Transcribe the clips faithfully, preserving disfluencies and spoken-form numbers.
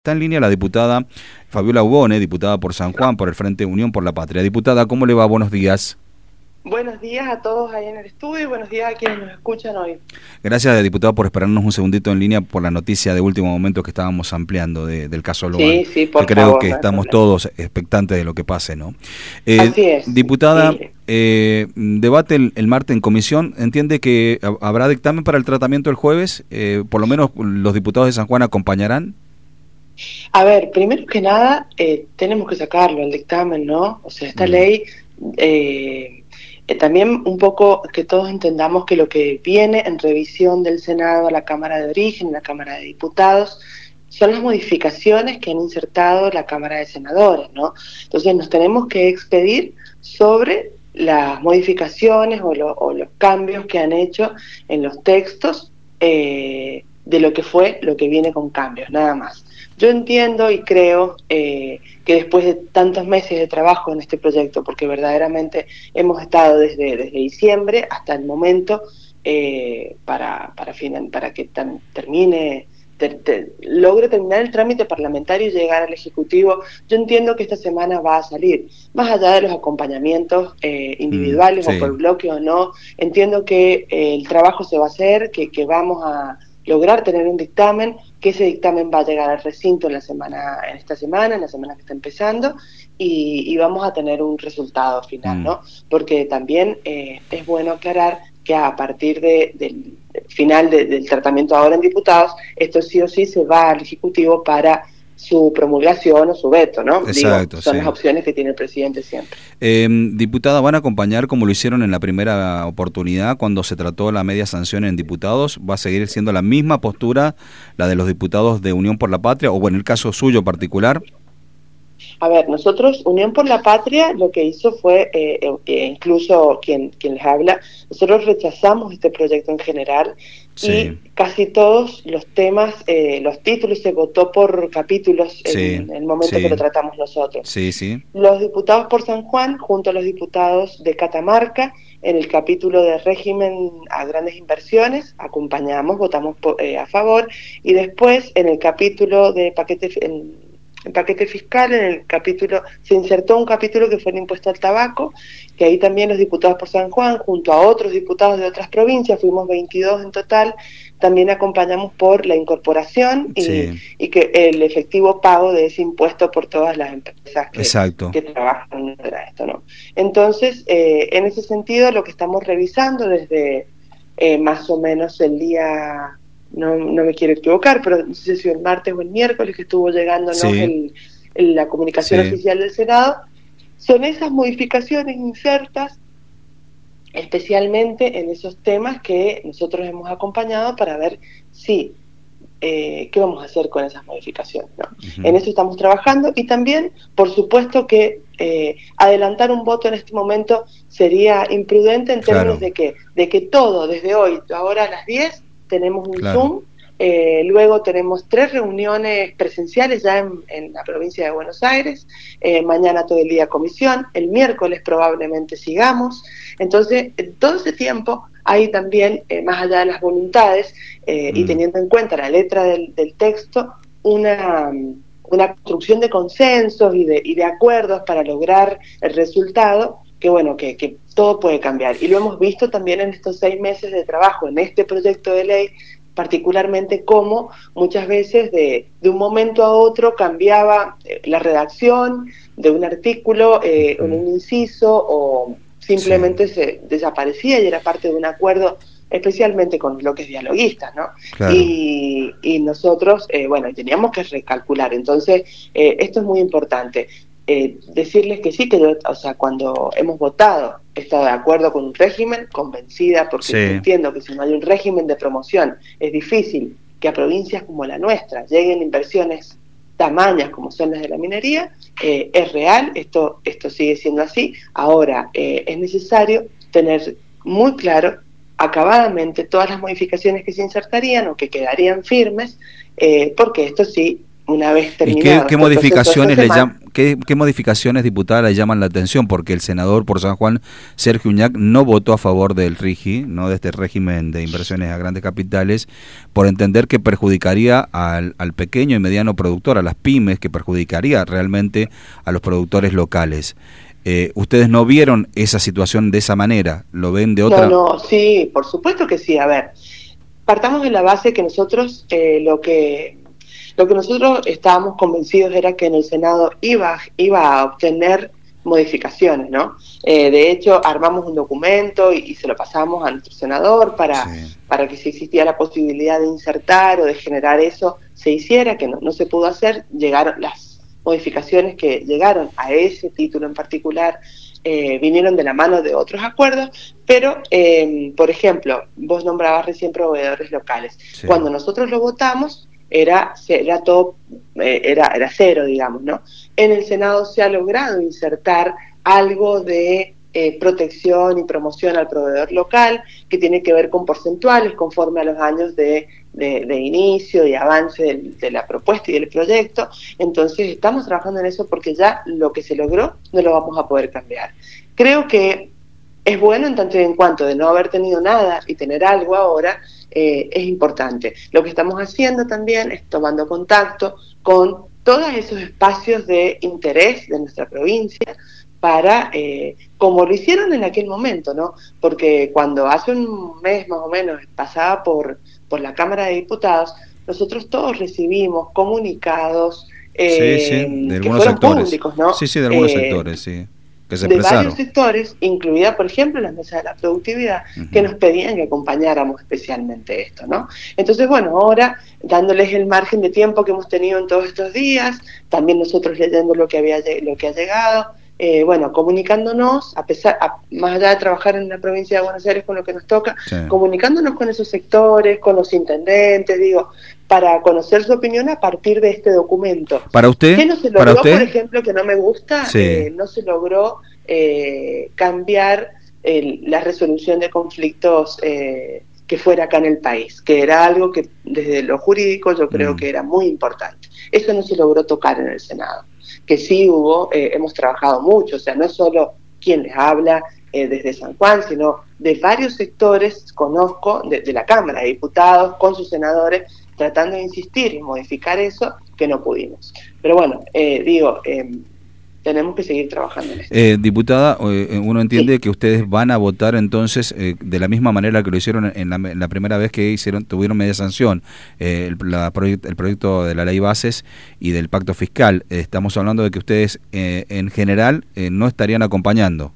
Está en línea la diputada Fabiola Ubone, diputada por San Juan, por el Frente Unión por la Patria. Diputada, ¿cómo le va? Buenos días. Buenos días a todos ahí en el estudio y buenos días a quienes nos escuchan hoy. Gracias, diputada, por esperarnos un segundito en línea por la noticia de último momento que estábamos ampliando de, del caso Logan. Sí, sí, por que creo favor, que no estamos problema. todos expectantes de lo que pase, ¿no? Eh, Así es. Diputada, Sí. eh, debate el, el martes en comisión. ¿Entiende que habrá dictamen para el tratamiento el jueves? Eh, por lo menos los diputados de San Juan acompañarán. A ver, primero que nada, eh, tenemos que sacarlo, el dictamen, ¿no? O sea, esta mm. ley... Eh, Eh, también un poco que todos entendamos que lo que viene en revisión del Senado a la Cámara de Origen, la Cámara de Diputados, son las modificaciones que han insertado la Cámara de Senadores, ¿no? Entonces nos tenemos que expedir sobre las modificaciones o, lo, o los cambios que han hecho en los textos eh, de lo que fue, lo que viene con cambios, nada más. Yo entiendo y creo eh, que después de tantos meses de trabajo en este proyecto, porque verdaderamente hemos estado desde, desde diciembre hasta el momento eh, para, para, final, para que tan, termine, ter, ter, logre terminar el trámite parlamentario y llegar al Ejecutivo, yo entiendo que esta semana va a salir, más allá de los acompañamientos eh, individuales mm, sí. o por bloque o no, entiendo que eh, el trabajo se va a hacer, que, que vamos a lograr tener un dictamen, que ese dictamen va a llegar al recinto en la semana, en esta semana, en la semana que está empezando, y, y vamos a tener un resultado final, mm. ¿no? Porque también eh, es bueno aclarar que a partir de, del final de, del tratamiento ahora en diputados, esto sí o sí se va al Ejecutivo para su promulgación o su veto, ¿no? Exacto, Digo, son sí. las opciones que tiene el presidente siempre. Eh, diputada, ¿van a acompañar como lo hicieron en la primera oportunidad cuando se trató la media sanción en diputados? ¿Va a seguir siendo la misma postura, la de los diputados de Unión por la Patria, o bueno, en el caso suyo particular? A ver, nosotros, Unión por la Patria, lo que hizo fue, eh, eh, incluso quien, quien les habla, nosotros rechazamos este proyecto en general, sí. y casi todos los temas, eh, los títulos se votó por capítulos sí. en, en el momento sí. que lo tratamos nosotros. Sí, sí. Los diputados por San Juan, junto a los diputados de Catamarca, en el capítulo de régimen a grandes inversiones, acompañamos, votamos por, eh, a favor, y después en el capítulo de paquete... En, el paquete fiscal, en el capítulo, se insertó un capítulo que fue el impuesto al tabaco, que ahí también los diputados por San Juan, junto a otros diputados de otras provincias, fuimos veintidós en total, también acompañamos por la incorporación y, sí. y que el efectivo pago de ese impuesto por todas las empresas que, que trabajan en esto, ¿no? Entonces, eh, en ese sentido, lo que estamos revisando desde eh, más o menos el día... No, no me quiero equivocar, pero no sé si el martes o el miércoles que estuvo llegando sí. el, el, la comunicación sí. oficial del Senado, son esas modificaciones insertas especialmente en esos temas que nosotros hemos acompañado para ver si, eh, qué vamos a hacer con esas modificaciones, ¿no? Uh-huh. En eso estamos trabajando y también, por supuesto que eh, adelantar un voto en este momento sería imprudente en términos claro. de que, de que todo, desde hoy, ahora a las diez, tenemos un claro. Zoom, eh, luego tenemos tres reuniones presenciales ya en, en la provincia de Buenos Aires, eh, mañana todo el día comisión, el miércoles probablemente sigamos, entonces en todo ese tiempo hay también, eh, más allá de las voluntades, eh, mm. y teniendo en cuenta la letra del, del texto, una, una construcción de consensos y de, y de acuerdos para lograr el resultado, que bueno, que, que todo puede cambiar. Y lo hemos visto también en estos seis meses de trabajo en este proyecto de ley, particularmente cómo muchas veces de, de un momento a otro cambiaba eh, la redacción de un artículo, eh, en un inciso, o simplemente sí. se desaparecía y era parte de un acuerdo, especialmente con bloques dialoguistas, ¿no? Claro. Y, y nosotros, eh, bueno, teníamos que recalcular. Entonces, eh, esto es muy importante. Eh, decirles que sí, que yo, o sea, cuando hemos votado, he estado de acuerdo con un régimen, convencida, porque sí. entiendo que si no hay un régimen de promoción, es difícil que a provincias como la nuestra lleguen inversiones tamañas como son las de la minería, eh, es real, esto, esto sigue siendo así. Ahora, eh, es necesario tener muy claro, acabadamente, todas las modificaciones que se insertarían o que quedarían firmes, eh, porque esto sí una vez terminado. ¿Y qué, qué modificaciones le llaman, qué, qué modificaciones, diputada, le llaman la atención? Porque el senador por San Juan, Sergio Uñac, no votó a favor del RIGI, no de este régimen de inversiones a grandes capitales, por entender que perjudicaría al, al pequeño y mediano productor, a las pymes, que perjudicaría realmente a los productores locales. Eh, ¿Ustedes no vieron esa situación de esa manera? ¿Lo ven de otra? No, no, sí, por supuesto que sí. A ver, partamos de la base que nosotros eh, lo que lo que nosotros estábamos convencidos era que en el Senado iba iba a obtener modificaciones, ¿no? Eh, de hecho, armamos un documento y, y se lo pasamos a nuestro senador para, sí. para que si existía la posibilidad de insertar o de generar eso, se hiciera, que no, no se pudo hacer. Llegaron las modificaciones que llegaron a ese título en particular, eh, vinieron de la mano de otros acuerdos, pero, eh, por ejemplo, vos nombrabas recién proveedores locales. Sí. Cuando nosotros lo votamos, era era todo eh, era era cero, digamos, ¿no? En el Senado se ha logrado insertar algo de eh, protección y promoción al proveedor local, que tiene que ver con porcentuales conforme a los años de, de, de inicio y avance del, de la propuesta y del proyecto. Entonces estamos trabajando en eso porque ya lo que se logró no lo vamos a poder cambiar. Creo que es bueno en tanto y en cuanto de no haber tenido nada y tener algo ahora. Eh, es importante. Lo que estamos haciendo también es tomando contacto con todos esos espacios de interés de nuestra provincia para, eh, como lo hicieron en aquel momento, ¿no? Porque cuando hace un mes más o menos pasaba por, por la Cámara de Diputados, nosotros todos recibimos comunicados eh, sí, sí, de que algunos fueron sectores. Públicos, ¿no? Sí, sí, de algunos eh, sectores, sí. Que se de expresaron. Varios sectores, incluida por ejemplo las mesas de la productividad, uh-huh. que nos pedían que acompañáramos especialmente esto, ¿no? Entonces, bueno, ahora dándoles el margen de tiempo que hemos tenido en todos estos días, también nosotros leyendo lo que había lo que ha llegado, eh, bueno, comunicándonos, a pesar, a, más allá de trabajar en la provincia de Buenos Aires con lo que nos toca, sí. comunicándonos con esos sectores, con los intendentes, digo, para conocer su opinión a partir de este documento. ¿Para usted? ¿Qué no se logró, ¿Para usted? por ejemplo, que no me gusta? Sí. Eh, no se logró eh, cambiar el, la resolución de conflictos eh, que fuera acá en el país, que era algo que desde lo jurídico yo creo mm. que era muy importante. Eso no se logró tocar en el Senado. Que sí hubo, eh, hemos trabajado mucho, o sea, no es solo quien les habla eh, desde San Juan, sino de varios sectores, conozco, de, de la Cámara de Diputados, con sus senadores, tratando de insistir y modificar eso, que no pudimos. Pero bueno, eh, digo, eh, tenemos que seguir trabajando en esto. Eh, diputada, eh, uno entiende sí. que ustedes van a votar entonces eh, de la misma manera que lo hicieron en la, en la primera vez que hicieron tuvieron media sanción, eh, el, la proyect, el proyecto de la ley bases y del pacto fiscal. Eh, estamos hablando de que ustedes eh, en general eh, no estarían acompañando.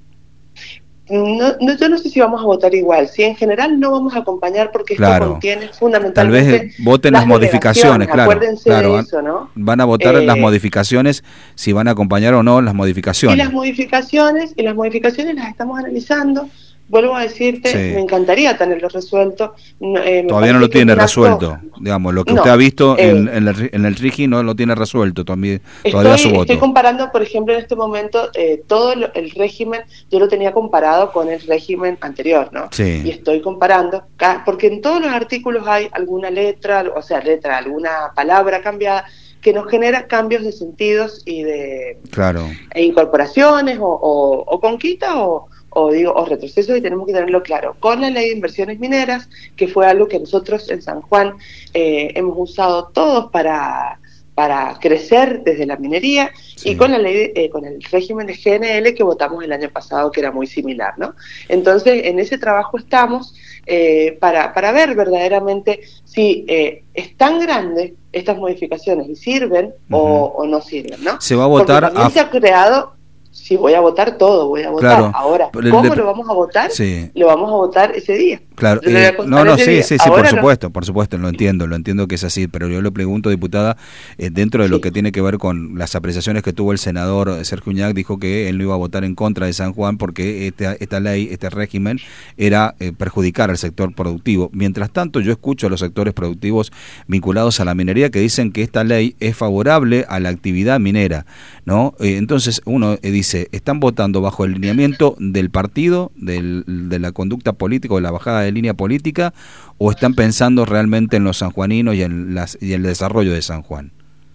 No, no, yo no sé si vamos a votar igual. Si en general no vamos a acompañar porque claro. esto contiene fundamentalmente. Tal vez voten las, las modificaciones, claro. Acuérdense claro, de eso, ¿no? Van a votar eh, las modificaciones, si van a acompañar o no las modificaciones. Y las modificaciones, y las modificaciones las estamos analizando. Vuelvo a decirte, sí. me encantaría tenerlo resuelto. Eh, todavía no lo tiene resuelto, digamos, lo que no, usted ha visto eh, en, en, el, en el RIGI no lo tiene resuelto también, estoy, todavía su voto. Estoy comparando, por ejemplo, en este momento, eh, todo lo, el régimen, yo lo tenía comparado con el régimen anterior, ¿no? Sí. Y estoy comparando, porque en todos los artículos hay alguna letra, o sea, letra, alguna palabra cambiada, que nos genera cambios de sentidos y de claro. e incorporaciones, o, o, o conquista, o... o digo, o retrocesos, y tenemos que tenerlo claro. Con la ley de inversiones mineras, que fue algo que nosotros en San Juan eh, hemos usado todos para, para crecer desde la minería, sí. y con la ley de, eh, con el régimen de G N L que votamos el año pasado, que era muy similar, ¿no? Entonces, en ese trabajo estamos eh, para, para ver verdaderamente si eh, es tan grande estas modificaciones y sirven uh-huh. o, o no sirven, ¿no? Se va a votar. Porque también a... se ha creado. Sí, voy a votar todo, voy a votar. Claro. Ahora, El ¿cómo de... lo vamos a votar? Sí. Lo vamos a votar ese día. Claro, eh, no, no, sí, día. sí, sí, Ahora por no. supuesto, por supuesto, lo entiendo, lo entiendo que es así, pero yo le pregunto, diputada, eh, dentro de sí. lo que tiene que ver con las apreciaciones que tuvo el senador Sergio Uñac, dijo que él no iba a votar en contra de San Juan porque esta, esta ley, este régimen, era eh, perjudicar al sector productivo. Mientras tanto, yo escucho a los sectores productivos vinculados a la minería que dicen que esta ley es favorable a la actividad minera, ¿no? Eh, entonces, uno eh, dice, están votando bajo el lineamiento del partido, del, de la conducta política, de la bajada de línea política, o están pensando realmente en los sanjuaninos y en las y el desarrollo de San Juan.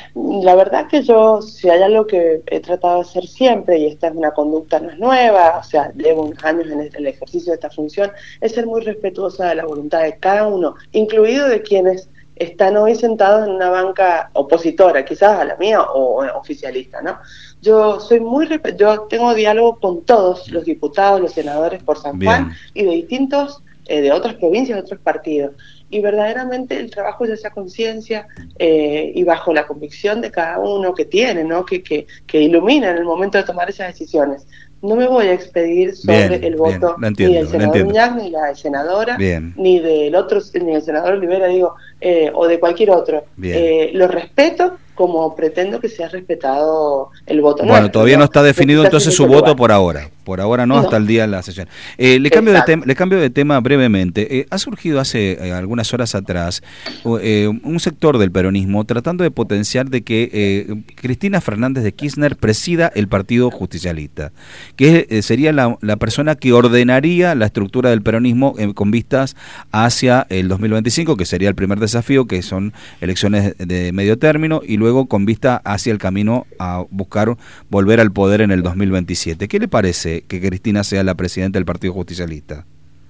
La verdad que yo, si hay algo que he tratado de hacer siempre, y esta es una conducta no es nueva, o sea, llevo unos años en el ejercicio de esta función, es ser muy respetuosa de la voluntad de cada uno, incluido de quienes están hoy sentados en una banca opositora, quizás a la mía, o, o oficialista, ¿no? Yo soy muy, yo tengo diálogo con todos los diputados, los senadores por San Juan, Bien. y de distintos, eh, de otras provincias, de otros partidos. Y verdaderamente el trabajo es esa conciencia eh, y bajo la convicción de cada uno que tiene, ¿no? que, que, que ilumina en el momento de tomar esas decisiones. No me voy a expedir sobre bien, el voto bien, entiendo, ni del senador Uñac, ni la senadora, bien. ni del otro, ni del senador Olivera, digo, eh, o de cualquier otro. Eh, lo respeto como pretendo que sea respetado el voto. Bueno, nuestro, todavía no, no está definido entonces su voto lugar. por ahora. Por ahora no, no, hasta el día de la sesión. Eh, le, cambio de tema, le cambio de tema brevemente. Eh, ha surgido hace eh, algunas horas atrás eh, un sector del peronismo tratando de potenciar de que eh, Cristina Fernández de Kirchner presida el Partido Justicialista, que eh, sería la, la persona que ordenaría la estructura del peronismo eh, con vistas hacia el dos mil veinticinco, que sería el primer desafío, que son elecciones de medio término, y luego con vista hacia el camino a buscar volver al poder en el dos mil veintisiete. ¿Qué le parece que Cristina sea la presidenta del Partido Justicialista?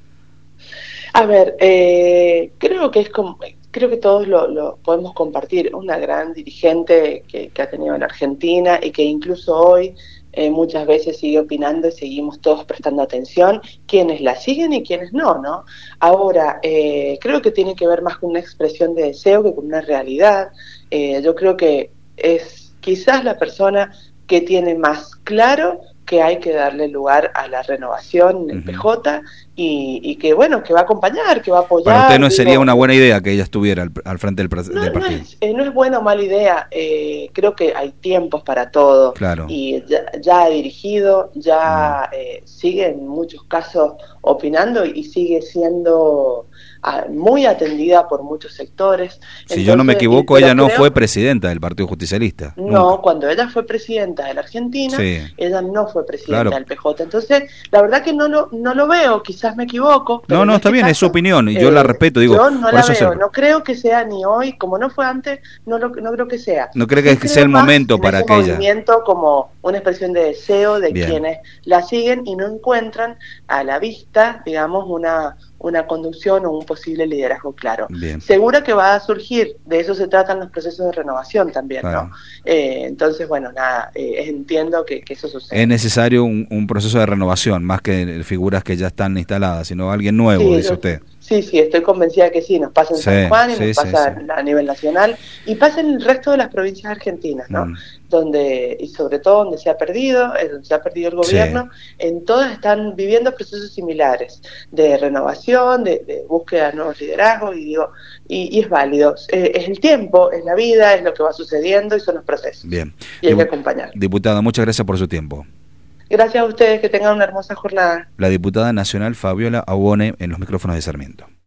A ver, eh, creo que es como, creo que todos lo, lo podemos compartir. Una gran dirigente que, que ha tenido en Argentina y que incluso hoy eh, muchas veces sigue opinando y seguimos todos prestando atención, quienes la siguen y quienes no, ¿no? Ahora, eh, creo que tiene que ver más con una expresión de deseo que con una realidad. Eh, yo creo que es quizás la persona que tiene más claro que hay que darle lugar a la renovación en el uh-huh. P J y, y que, bueno, que va a acompañar, que va a apoyar. Para usted no digo, sería una buena idea que ella estuviera al, al frente del, no, del partido. No es, eh, no es buena o mala idea, eh, creo que hay tiempos para todo. Claro. Y ya, ya ha dirigido, ya uh-huh. eh, sigue en muchos casos opinando y sigue siendo a, muy atendida por muchos sectores. Si Entonces, yo no me equivoco, y, ella no creo, fue presidenta del Partido Justicialista. No, nunca. Cuando ella fue presidenta de la Argentina, sí. ella no fue presidenta claro. del P J. Entonces, la verdad que no lo, no lo veo, quizás me equivoco. No, no, está este bien, caso, es su opinión y yo eh, la respeto. Digo, yo no por la eso veo, se... no creo que sea ni hoy, como no fue antes, no, lo, no creo que sea. No creo que, sí que sea el momento para que ella... movimiento como una expresión de deseo de bien. Quienes la siguen y no encuentran a la vista, digamos, una... una conducción o un posible liderazgo claro. Bien. Segura que va a surgir, de eso se tratan los procesos de renovación también, claro. ¿no? Eh, entonces, bueno, nada, eh, entiendo que, que eso sucede. Es necesario un, un proceso de renovación, más que figuras que ya están instaladas, sino alguien nuevo, sí, dice yo, usted. Sí, sí, estoy convencida de que sí, nos pasa en sí, San Juan y sí, nos pasa sí, sí. a nivel nacional y pasa en el resto de las provincias argentinas, ¿no? Mm. Donde, y sobre todo donde se ha perdido, es donde se ha perdido el gobierno, sí. En todas están viviendo procesos similares de renovación, de, de búsqueda de nuevos liderazgos y digo, y, y es válido, eh, es el tiempo, es la vida, es lo que va sucediendo y son los procesos. Bien. Y hay Dip- que acompañar. Diputada, muchas gracias por su tiempo. Gracias a ustedes, que tengan una hermosa jornada. La diputada nacional Fabiola Aubone en los micrófonos de Sarmiento.